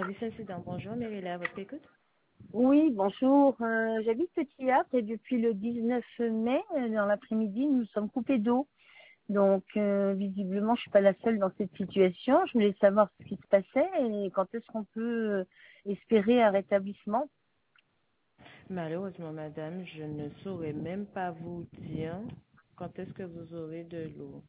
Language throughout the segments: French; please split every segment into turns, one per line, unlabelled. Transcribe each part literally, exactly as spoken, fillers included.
Service incident, bonjour, Mérila, à votre écoute.
Oui, bonjour. Euh, J'habite Petit Havre et depuis le dix-neuf mai, euh, dans l'après-midi, nous sommes coupés d'eau. Donc, euh, visiblement, je suis pas la seule dans cette situation. Je voulais savoir ce qui se passait et quand est-ce qu'on peut euh, espérer un rétablissement.
Malheureusement, madame, je ne saurais même pas vous dire quand est-ce que vous aurez de l'eau.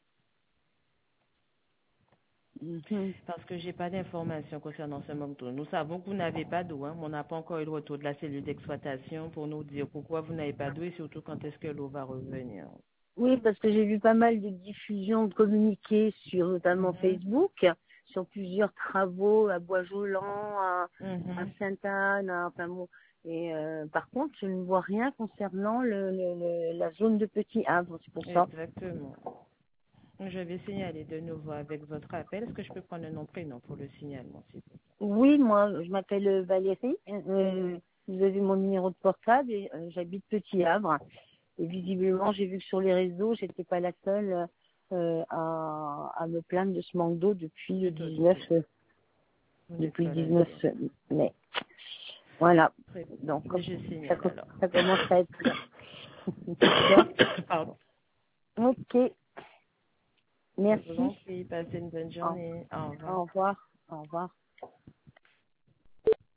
Mhm.
Parce que j'ai pas d'informations concernant ce manque d'eau. Nous savons que vous n'avez pas d'eau, hein, mais on n'a pas encore eu le retour de la cellule d'exploitation pour nous dire pourquoi vous n'avez pas d'eau et surtout quand est-ce que l'eau va revenir.
Oui, parce que j'ai vu pas mal de diffusions de communiqués sur notamment
Mhm.
Facebook, sur plusieurs travaux à Bois-Jolant, à, à
Mhm.
Sainte-Anne, à- enfin bon. Et euh, par contre, je ne vois rien concernant le, le- le- la zone de Petit Havre, c'est pour ça.
Exactement. Je vais signaler de nouveau avec votre appel. Est-ce que je peux prendre un nom prénom pour le signalement, s'il vous plaît?
Oui, moi, je m'appelle Valérie. Euh, vous avez mon numéro de portable et euh, j'habite Petit Havre. Et visiblement, j'ai vu que sur les réseaux, j'étais pas la seule euh, à, à me plaindre de ce manque d'eau depuis le
Tout à
dix-neuf,
fait.
euh,
Vous n'êtes
depuis le
pas la
dix-neuf
seule.
mai. Voilà.
Très bien.
Donc, comme-
Je
ça,
signale
co-
alors.
ça commence à être d'accord.
Pardon.
Ok.
Je vous en
Merci.
prie, passez une bonne
Au,
journée. Au revoir.
au revoir. Au revoir.